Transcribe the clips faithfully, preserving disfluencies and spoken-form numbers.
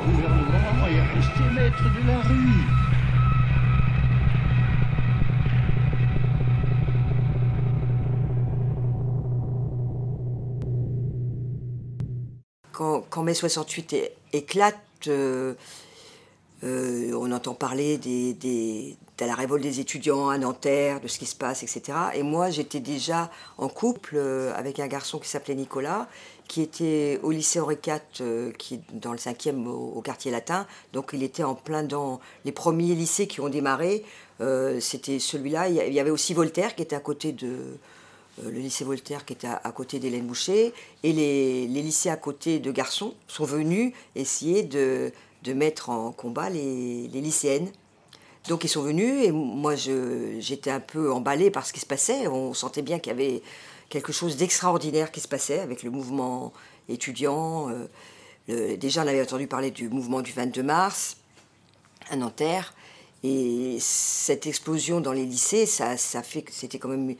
gouvernement est resté maître de la rue. Quand, quand mai soixante-huit é- éclate, euh, euh, on entend parler des, des- de la révolte des étudiants à Nanterre, de ce qui se passe, et cetera. Et moi, j'étais déjà en couple euh, avec un garçon qui s'appelait Nicolas, qui était au lycée Henri quatre, euh, qui est dans le cinquième au, au quartier latin. Donc il était en plein dans les premiers lycées qui ont démarré. Euh, c'était celui-là. Il y a- il y avait aussi Voltaire qui était à côté de... euh, le lycée Voltaire qui était à, à côté d'Hélène Boucher, et les, les lycées à côté de garçons sont venus essayer de, de mettre en combat les, les lycéennes. Donc ils sont venus, et moi je, j'étais un peu emballée par ce qui se passait. On sentait bien qu'il y avait quelque chose d'extraordinaire qui se passait avec le mouvement étudiant. Euh, le- déjà on avait entendu parler du mouvement du vingt-deux mars à Nanterre, et cette explosion dans les lycées, ça, ça fait que c'était quand même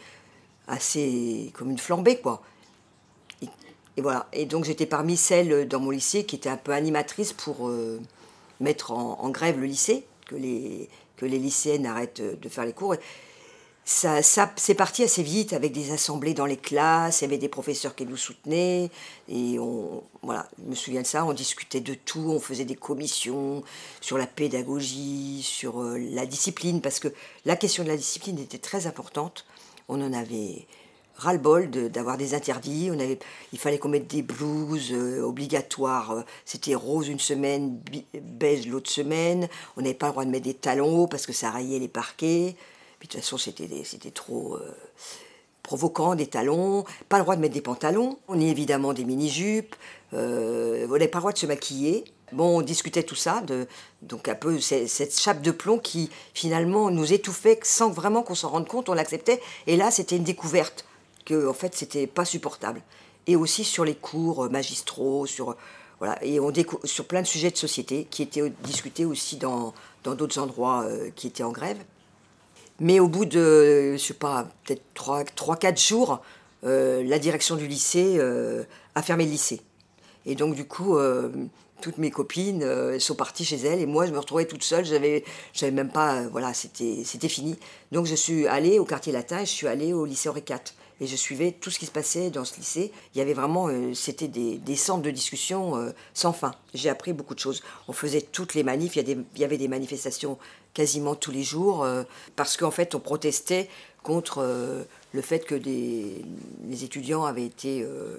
assez comme une flambée, quoi. Et, et voilà. Et donc j'étais parmi celles dans mon lycée qui étaient un peu animatrices pour euh, mettre en, en grève le lycée, que les, que les lycéennes arrêtent de faire les cours. Et ça, ça c'est parti assez vite avec des assemblées dans les classes, il y avait des professeurs qui nous soutenaient, et on, voilà, je me souviens de ça, on discutait de tout, on faisait des commissions sur la pédagogie, sur euh, la discipline, parce que la question de la discipline était très importante. On en avait ras-le-bol de- d'avoir des interdits. On avait, il fallait qu'on mette des blouses euh, obligatoires. Euh, C'était rose une semaine, bi- beige l'autre semaine. On n'avait pas le droit de mettre des talons hauts parce que ça rayait les parquets. Puis de toute façon, c'était, des- c'était trop euh, provoquant, des talons. Pas le droit de mettre des pantalons. On y évidemment des mini-jupes. Euh, on n'avait pas le droit de se maquiller. Bon, on discutait tout ça, de, donc un peu c'est- cette chape de plomb qui finalement nous étouffait sans vraiment qu'on s'en rende compte, on l'acceptait. Et là, c'était une découverte que en fait, c'était pas supportable. Et aussi sur les cours euh, magistraux, sur voilà, et on décou- sur plein de sujets de société qui étaient discutés aussi dans dans d'autres endroits euh, qui étaient en grève. Mais au bout de, je sais pas, peut-être trois, trois, quatre jours, euh, la direction du lycée euh, a fermé le lycée. Et donc, du coup, euh, toutes mes copines euh, sont parties chez elles, et moi, je me retrouvais toute seule. J'avais, j'avais même pas, euh, voilà, c'était, c'était fini. Donc, je suis allée au quartier latin, et je suis allée au lycée Henri quatre. Et je suivais tout ce qui se passait dans ce lycée. Il y avait vraiment, euh, c'était des, des centres de discussion euh, sans fin. J'ai appris beaucoup de choses. On faisait toutes les manifs. Il y, a des- il y avait des manifestations quasiment tous les jours, euh, parce qu'en fait, on protestait contre euh, le fait que des, les étudiants avaient été euh,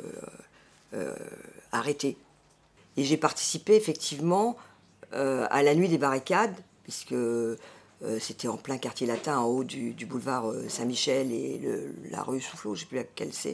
euh, arrêtés. Et j'ai participé effectivement euh, à la nuit des barricades, puisque euh, c'était en plein quartier latin, en haut du, du boulevard euh, Saint-Michel et le- la rue Soufflot, je ne sais plus laquelle c'est.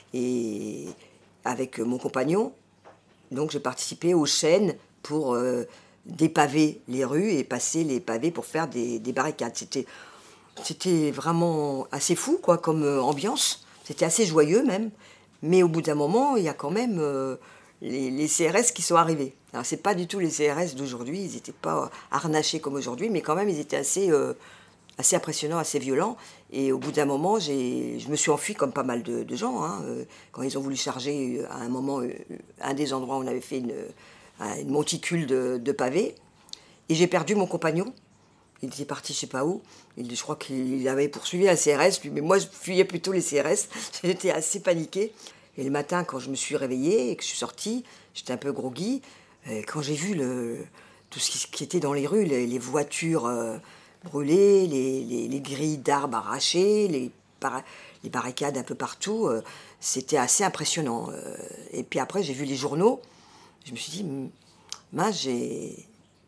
Et avec euh, mon compagnon, donc j'ai participé aux chaînes pour euh, dépaver les rues et passer les pavés pour faire des, des barricades. C'était, c'était vraiment assez fou, quoi, comme euh, ambiance. C'était assez joyeux même. Mais au bout d'un moment, il y a quand même euh, les, les C R S qui sont arrivés. Alors c'est pas du tout les C R S d'aujourd'hui, ils n'étaient pas harnachés comme aujourd'hui, mais quand même ils étaient assez, euh, assez impressionnants, assez violents. Et au bout d'un moment, j'ai, je me suis enfuie comme pas mal de, de gens, hein, euh, quand ils ont voulu charger à un moment euh, un des endroits où on avait fait une, une monticule de, de pavés. Et j'ai perdu mon compagnon. Il était parti je sais pas où. Il, je crois qu'il avait poursuivi un C R S, lui, mais moi je fuyais plutôt les C R S. J'étais assez paniquée. Et le matin, quand je me suis réveillée et que je suis sortie, j'étais un peu groggy. Et quand j'ai vu le, tout ce qui, qui était dans les rues, les, les voitures euh, brûlées, les, les- les grilles d'arbres arrachées, les, para- les barricades un peu partout, euh, c'était assez impressionnant. Euh, et puis après, j'ai vu les journaux. Je me suis dit, mince, j'ai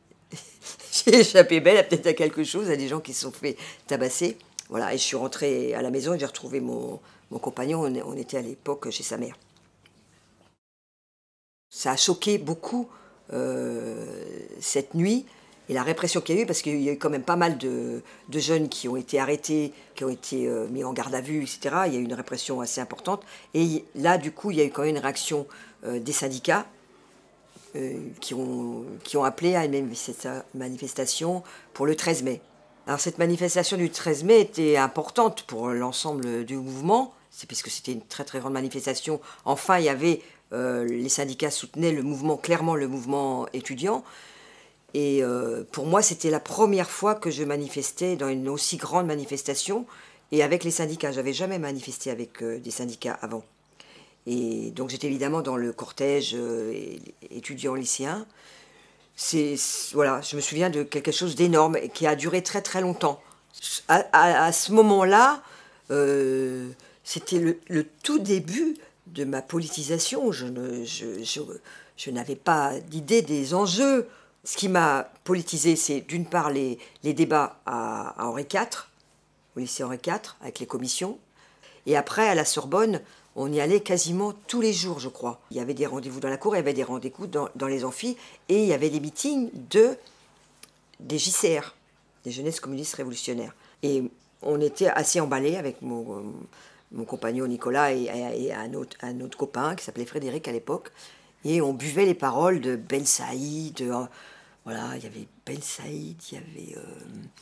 j'ai échappé belle à peut-être à quelque chose, à des gens qui se sont fait tabasser. Voilà, et je suis rentrée à la maison et j'ai retrouvé mon, mon compagnon. On, on était à l'époque chez sa mère. Ça a choqué beaucoup euh, cette nuit et la répression qu'il y a eu, parce qu'il y a eu quand même pas mal de, de jeunes qui ont été arrêtés, qui ont été euh, mis en garde à vue, et cetera. Il y a eu une répression assez importante. Et là, du coup, il y a eu quand même une réaction euh, des syndicats euh, qui, ont, qui ont appelé à une manifestation pour le treize mai. Alors cette manifestation du treize mai était importante pour l'ensemble du mouvement, c'est puisque c'était une très très grande manifestation. Enfin, il y avait Euh, les syndicats soutenaient le mouvement, clairement le mouvement étudiant. Et euh, pour moi, c'était la première fois que je manifestais dans une aussi grande manifestation et avec les syndicats. Je n'avais jamais manifesté avec euh, des syndicats avant. Et donc j'étais évidemment dans le cortège euh, étudiant-lycéen. C'est, voilà, je me souviens de quelque chose d'énorme et qui a duré très très longtemps. À, à, à ce moment-là, euh, c'était le, le tout début de ma politisation. Je, ne, je, je, je n'avais pas d'idée des enjeux. Ce qui m'a politisé, c'est d'une part les, les débats à, à Henri quatre, au lycée Henri quatre, avec les commissions. Et après, à la Sorbonne, on y allait quasiment tous les jours, je crois. Il y avait des rendez-vous dans la cour, il y avait des rendez-vous dans, dans les amphis, et il y avait des meetings de, des J C R, des Jeunesses communistes révolutionnaires. Et on était assez emballés avec mon, mon compagnon Nicolas et, et, et un, autre, un autre copain qui s'appelait Frédéric à l'époque. Et on buvait les paroles de Ben Saïd, de, voilà, il y avait Ben Saïd, il y avait euh,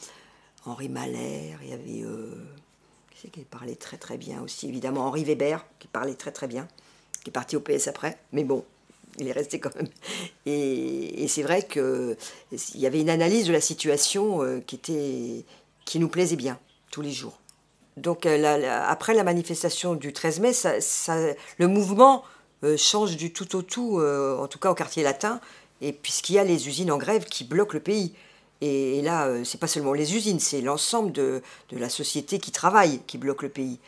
Henri Malher, il y avait... Euh, qui c'est qui parlait très très bien aussi, évidemment Henri Weber, qui parlait très très bien, qui est parti au P S après, mais bon, il est resté quand même. Et, et c'est vrai qu'il y avait une analyse de la situation euh, qui, était, qui nous plaisait bien, tous les jours. Donc euh, la, la, après la manifestation du treize mai, ça, ça, le mouvement euh, change du tout au tout, euh, en tout cas au quartier latin, et puisqu'il y a les usines en grève qui bloquent le pays. Et, et là, euh, c'est pas seulement les usines, c'est l'ensemble de, de la société qui travaille qui bloque le pays.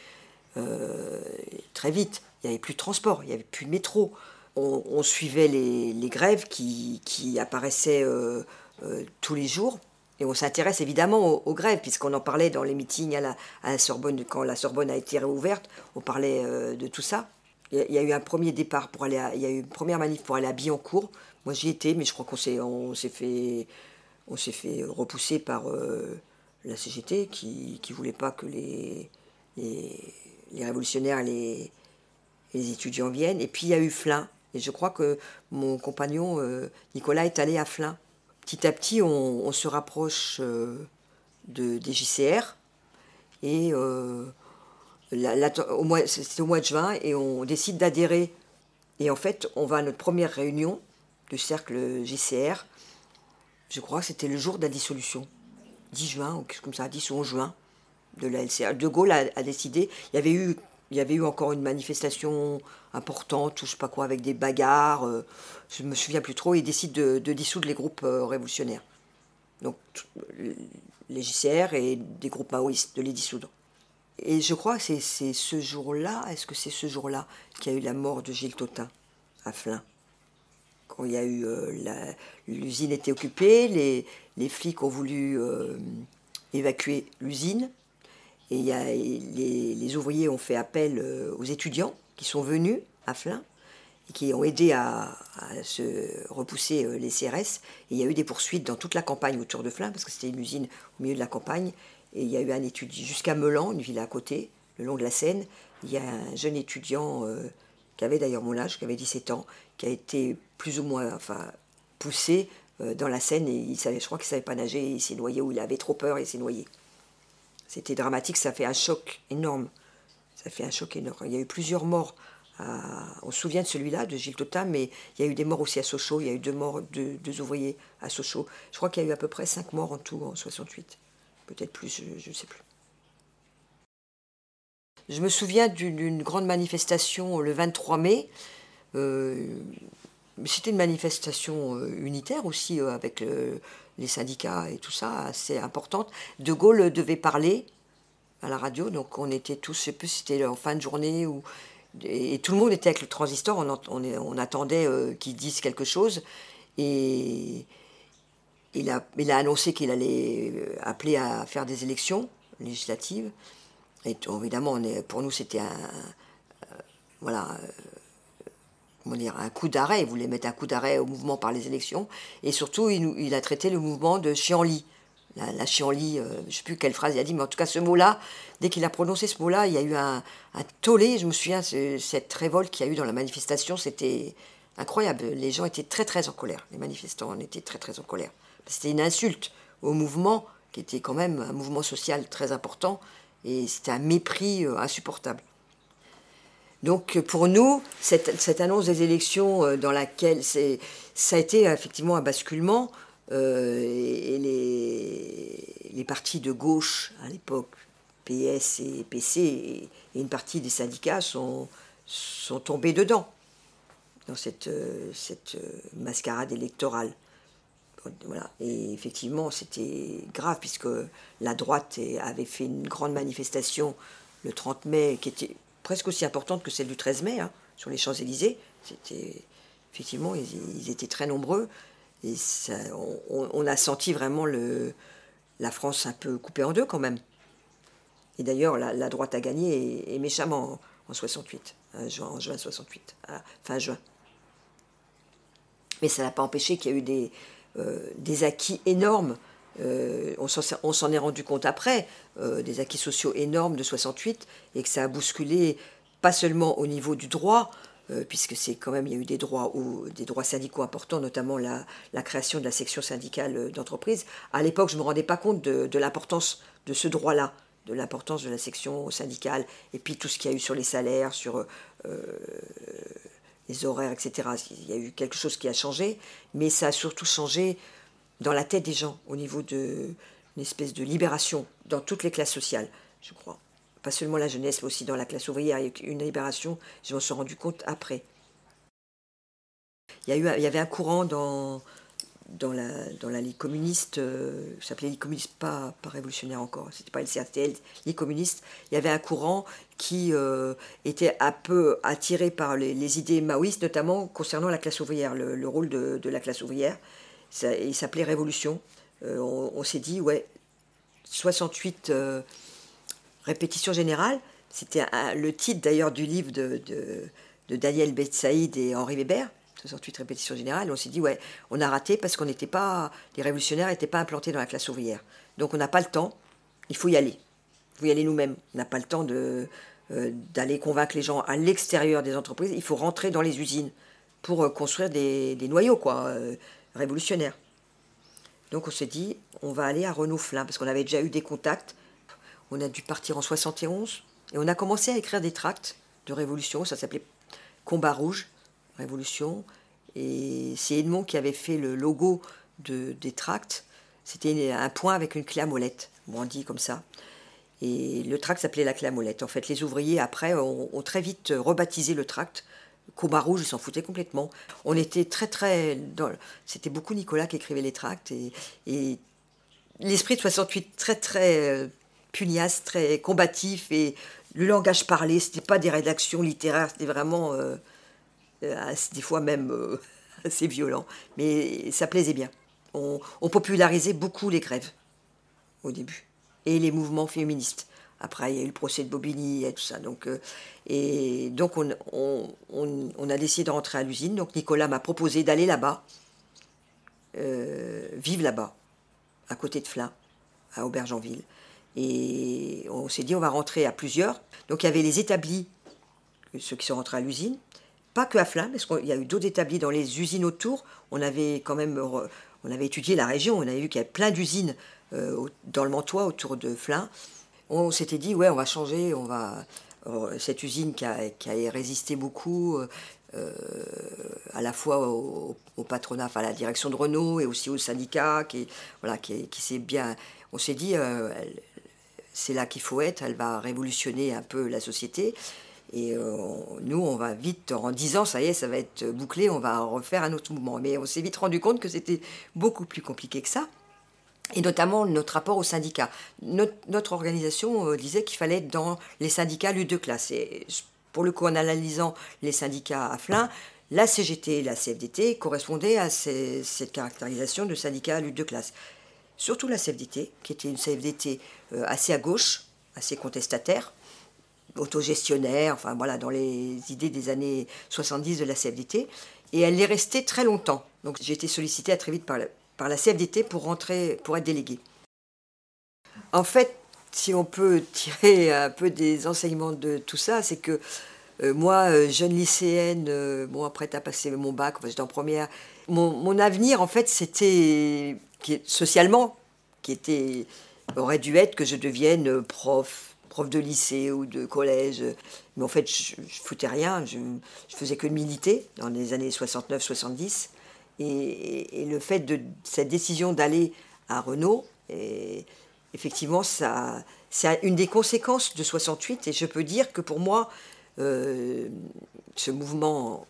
Euh, très vite, il n'y avait plus de transport, il n'y avait plus de métro. On, on suivait les, les grèves qui, qui apparaissaient euh, euh, tous les jours. Et on s'intéresse évidemment aux, aux grèves, puisqu'on en parlait dans les meetings à la, à la Sorbonne. Quand la Sorbonne a été réouverte, on parlait euh, de tout ça. Il y, y a eu un premier départ pour aller à, il y a eu une première manif pour aller à Billancourt. Moi j'y étais, mais je crois qu'on s'est, on s'est fait... On s'est fait repousser par euh, la C G T qui ne voulait pas que les, les, les révolutionnaires et les, les étudiants viennent. Et puis il y a eu Flins. Et je crois que mon compagnon euh, Nicolas est allé à Flins. Petit à petit, on, on se rapproche euh, de, des J C R. Et euh, la, la, au mois, c'était au mois de juin et on décide d'adhérer. Et en fait, on va à notre première réunion du cercle J C R. Je crois que c'était le jour de la dissolution, dix juin, ou quelque chose comme ça, dix ou onze juin, de la L C A. De Gaulle a, a décidé, il y, avait eu, il y avait eu encore une manifestation importante, ou je sais pas quoi, avec des bagarres, euh, je ne me souviens plus trop, il décide de, de dissoudre les groupes euh, révolutionnaires. Donc les J C R et des groupes maoïstes, de les dissoudre. Et je crois que c'est, c'est ce jour-là, est-ce que c'est ce jour-là qu'il y a eu la mort de Gilles Tautain, à Flins? Quand il y a eu euh, la, l'usine était occupée, les, les flics ont voulu euh, évacuer l'usine et, il y a, et les, les ouvriers ont fait appel euh, aux étudiants qui sont venus à Flins et qui ont aidé à, à se repousser euh, les C R S. Et il y a eu des poursuites dans toute la campagne autour de Flins parce que c'était une usine au milieu de la campagne. Et il y a eu un étudiant jusqu'à Melan, une ville à côté, le long de la Seine. Il y a un jeune étudiant euh, qui avait d'ailleurs mon âge, qui avait dix-sept ans, qui a été plus ou moins enfin, poussé euh, dans la Seine, et il savait, je crois qu'il ne savait pas nager, et il s'est noyé, ou il avait trop peur et il s'est noyé. C'était dramatique, ça fait un choc énorme. Ça fait un choc énorme. Il y a eu plusieurs morts. À... On se souvient de celui-là, de Gilles Tautain, mais il y a eu des morts aussi à Sochaux, il y a eu deux morts, deux, deux ouvriers à Sochaux. Je crois qu'il y a eu à peu près cinq morts en tout en soixante-huit. Peut-être plus, je ne sais plus. Je me souviens d'une, d'une grande manifestation le vingt-trois mai. Euh, c'était une manifestation euh, unitaire aussi, euh, avec le, les syndicats et tout ça, assez importante. De Gaulle devait parler à la radio, donc on était tous, je ne sais plus si c'était en fin de journée, ou, et, et tout le monde était avec le transistor, on, on, on attendait euh, qu'il dise quelque chose. Et il a, il a annoncé qu'il allait appeler à faire des élections législatives. Et évidemment, on est, pour nous, c'était un, euh, voilà, euh, comment dire, un coup d'arrêt. Il voulait mettre un coup d'arrêt au mouvement par les élections. Et surtout, il, il a traité le mouvement de chienlit. La, la chienlit, euh, je ne sais plus quelle phrase il a dit, mais en tout cas, ce mot-là, dès qu'il a prononcé ce mot-là, il y a eu un, un tollé. Je me souviens, ce, cette révolte qu'il y a eu dans la manifestation, c'était incroyable. Les gens étaient très, très en colère. Les manifestants étaient très, très en colère. C'était une insulte au mouvement, qui était quand même un mouvement social très important. Et c'était un mépris euh, insupportable. Donc pour nous, cette, cette annonce des élections euh, dans laquelle c'est, ça a été effectivement un basculement, euh, et, et les, les partis de gauche à l'époque, P S et P C, et, et une partie des syndicats sont, sont tombés dedans, dans cette, euh, cette euh, mascarade électorale. Voilà. Et effectivement, c'était grave, puisque la droite avait fait une grande manifestation le trente mai, qui était presque aussi importante que celle du treize mai, hein, sur les Champs-Élysées. C'était, effectivement, ils, ils étaient très nombreux. Et ça, on, on a senti vraiment le, la France un peu coupée en deux, quand même. Et d'ailleurs, la, la droite a gagné, et, et méchamment, en, en soixante-huit, en juin, en juin soixante-huit, à fin juin. Mais ça n'a pas empêché qu'il y a eu des... Euh, des acquis énormes, euh, on, s'en, on s'en est rendu compte après, euh, des acquis sociaux énormes de soixante-huit, et que ça a bousculé pas seulement au niveau du droit, euh, puisque c'est quand même, il y a eu des droits, ou, des droits syndicaux importants, notamment la, la création de la section syndicale d'entreprise. À l'époque, je ne me rendais pas compte de, de l'importance de ce droit-là, de l'importance de la section syndicale, et puis tout ce qu'il y a eu sur les salaires, sur... Euh, les horaires, et cetera. Il y a eu quelque chose qui a changé, mais ça a surtout changé dans la tête des gens, au niveau d'une espèce de libération dans toutes les classes sociales, je crois. Pas seulement la jeunesse, mais aussi dans la classe ouvrière. Il y a eu une libération, je m'en suis rendu compte après. Il y a eu, il y avait un courant dans, dans, la, dans la Ligue communiste, euh, ça s'appelait Ligue communiste, pas, pas révolutionnaire encore, c'était pas L C R T L, Ligue communiste. Il y avait un courant qui euh, était un peu attiré par les, les idées maoïstes, notamment concernant la classe ouvrière, le, le rôle de, de la classe ouvrière. Ça, il s'appelait Révolution. Euh, on, on s'est dit, ouais, soixante-huit, euh, répétition générale, c'était un, le titre d'ailleurs du livre de, de, de Daniel Betsaïd et Henri Weber, soixante-huit répétitions générales. On s'est dit, ouais, on a raté parce qu'on n'était pas, les révolutionnaires n'étaient pas implantés dans la classe ouvrière. Donc on n'a pas le temps, il faut y aller. Il faut y aller nous-mêmes. On n'a pas le temps de... d'aller convaincre les gens à l'extérieur des entreprises, il faut rentrer dans les usines pour construire des, des noyaux, quoi, euh, révolutionnaires. Donc on s'est dit, on va aller à Renault-Flins, parce qu'on avait déjà eu des contacts. On a dû partir en soixante et onze, et on a commencé à écrire des tracts de révolution, ça s'appelait Combat Rouge, Révolution, et c'est Edmond qui avait fait le logo de, des tracts. C'était un point avec une clé à molette, on dit comme ça. Et le tract s'appelait la clé à molette. En fait, les ouvriers, après, ont, ont très vite rebaptisé le tract. Combat Rouge, ils s'en foutaient complètement. On était très, très... Dans... C'était beaucoup Nicolas qui écrivait les tracts. Et, et l'esprit de soixante-huit, très, très pugnace, très combatif. Et le langage parlé, ce n'était pas des rédactions littéraires, c'était vraiment, euh, euh, des fois même, euh, assez violent. Mais ça plaisait bien. On, on popularisait beaucoup les grèves, au début. Et les mouvements féministes. Après, il y a eu le procès de Bobigny et tout ça. Donc, euh, et donc, on, on, on, on a décidé de rentrer à l'usine. Donc, Nicolas m'a proposé d'aller là-bas, euh, vivre là-bas, à côté de Flins, à Aubergenville. Et on s'est dit, on va rentrer à plusieurs. Donc, il y avait les établis, ceux qui sont rentrés à l'usine, pas que à Flins, parce qu'il y a eu d'autres établis dans les usines autour. On avait quand même, on avait étudié la région, on avait vu qu'il y avait plein d'usines Euh, dans le Mantois, autour de Flins. On s'était dit, ouais, on va changer, on va... Euh, cette usine qui a, qui a résisté beaucoup, euh, à la fois au, au patronat, enfin à la direction de Renault, et aussi au syndicat, qui, voilà, qui, qui s'est bien... On s'est dit, euh, elle, c'est là qu'il faut être, elle va révolutionner un peu la société, et euh, nous, on va vite, en dix ans, ça y est, ça va être bouclé, on va refaire un autre mouvement. Mais on s'est vite rendu compte que c'était beaucoup plus compliqué que ça. Et notamment notre rapport aux syndicats. Notre, notre organisation euh, disait qu'il fallait être dans les syndicats lutte de classe. Et pour le coup, en analysant les syndicats à Flins, la C G T et la C F D T correspondaient à ces, cette caractérisation de syndicats lutte de classe. Surtout la C F D T, qui était une C F D T euh, assez à gauche, assez contestataire, autogestionnaire, enfin voilà, dans les idées des années soixante-dix de la C F D T. Et elle est restée très longtemps. Donc j'ai été sollicitée très vite par la... par la C F D T pour rentrer, pour être déléguée. En fait, si on peut tirer un peu des enseignements de tout ça, c'est que euh, moi, euh, jeune lycéenne, euh, bon, après, à passer mon bac, enfin, j'étais en première, mon, mon avenir, en fait, c'était, qui, socialement, qui était, aurait dû être que je devienne prof, prof de lycée ou de collège. Mais en fait, je ne foutais rien, je, je faisais que de militer dans les années soixante-neuf soixante-dix. Et, et, et le fait de cette décision d'aller à Renault, et effectivement, ça, c'est une des conséquences de soixante-huit. Et je peux dire que pour moi, euh, ce mouvement,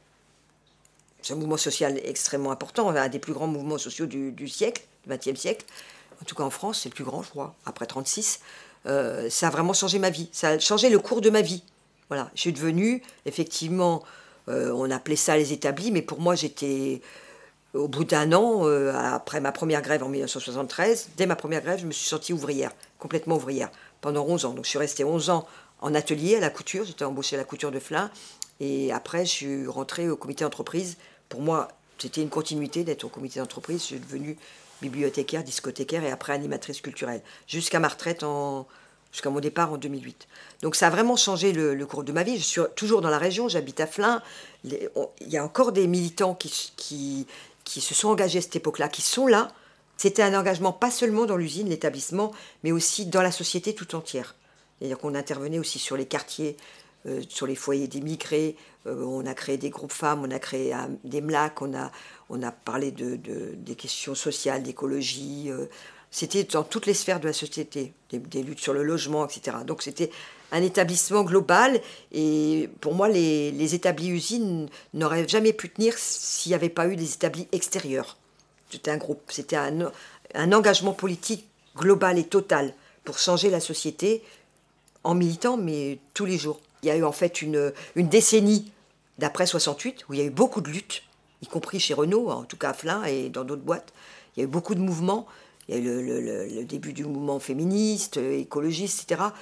ce mouvement social extrêmement important, un des plus grands mouvements sociaux du, du siècle, du vingtième siècle, en tout cas en France, c'est le plus grand, je crois, après trente-six, euh, ça a vraiment changé ma vie. Ça a changé le cours de ma vie. Voilà, je suis devenue, effectivement, euh, on appelait ça les établis, mais pour moi, j'étais... Au bout d'un an, euh, après ma première grève en mille neuf cent soixante-treize, dès ma première grève, je me suis sentie ouvrière, complètement ouvrière, pendant onze ans. Donc je suis restée onze ans en atelier à la couture, j'étais embauchée à la couture de Flins, et après je suis rentrée au comité d'entreprise. Pour moi, c'était une continuité d'être au comité d'entreprise, je suis devenue bibliothécaire, discothécaire et après animatrice culturelle, jusqu'à ma retraite, en, jusqu'à mon départ en deux mille huit. Donc ça a vraiment changé le, le cours de ma vie. Je suis toujours dans la région, j'habite à Flins, les, on, il y a encore des militants qui... qui qui se sont engagés à cette époque-là, qui sont là. C'était un engagement pas seulement dans l'usine, l'établissement, mais aussi dans la société tout entière. C'est-à-dire qu'on intervenait aussi sur les quartiers, euh, sur les foyers d'émigrés, euh, on a créé des groupes femmes, on a créé euh, des M L A C, on a, on a parlé de, de, des questions sociales, d'écologie. Euh, c'était dans toutes les sphères de la société, des, des luttes sur le logement, et cetera. Donc c'était un établissement global, et pour moi, les, les établis usines n'auraient jamais pu tenir s'il n'y avait pas eu des établis extérieurs. C'était un groupe, c'était un, un engagement politique global et total pour changer la société en militant, mais tous les jours. Il y a eu en fait une, une décennie d'après soixante-huit où il y a eu beaucoup de luttes, y compris chez Renault, en tout cas à Flins et dans d'autres boîtes. Il y a eu beaucoup de mouvements. Il y a eu le, le, le, le début du mouvement féministe, écologiste, et cetera.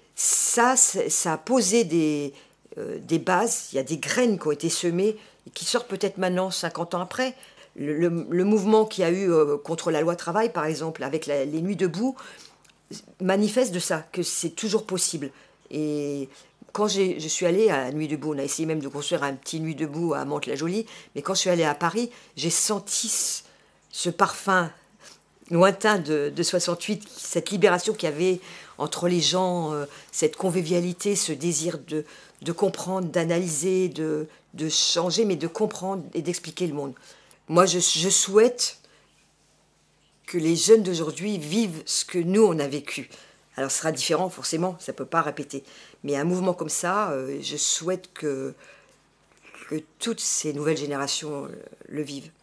Ça, ça a posé des, euh, des bases, il y a des graines qui ont été semées et qui sortent peut-être maintenant, cinquante ans après. Le, le, le mouvement qu'il y a eu euh, contre la loi travail, par exemple, avec la, les Nuits debout, manifeste de ça, que c'est toujours possible. Et quand j'ai, je suis allée à Nuit debout, on a essayé même de construire un petit Nuit debout à Mantes-la-Jolie, mais quand je suis allée à Paris, j'ai senti ce parfum lointain de, de soixante-huit, cette libération qu'il y avait entre les gens, euh, cette convivialité, ce désir de, de comprendre, d'analyser, de, de changer, mais de comprendre et d'expliquer le monde. Moi, je, je souhaite que les jeunes d'aujourd'hui vivent ce que nous, on a vécu. Alors, ce sera différent, forcément, ça ne peut pas répéter. Mais un mouvement comme ça, euh, je souhaite que, que toutes ces nouvelles générations euh, le vivent.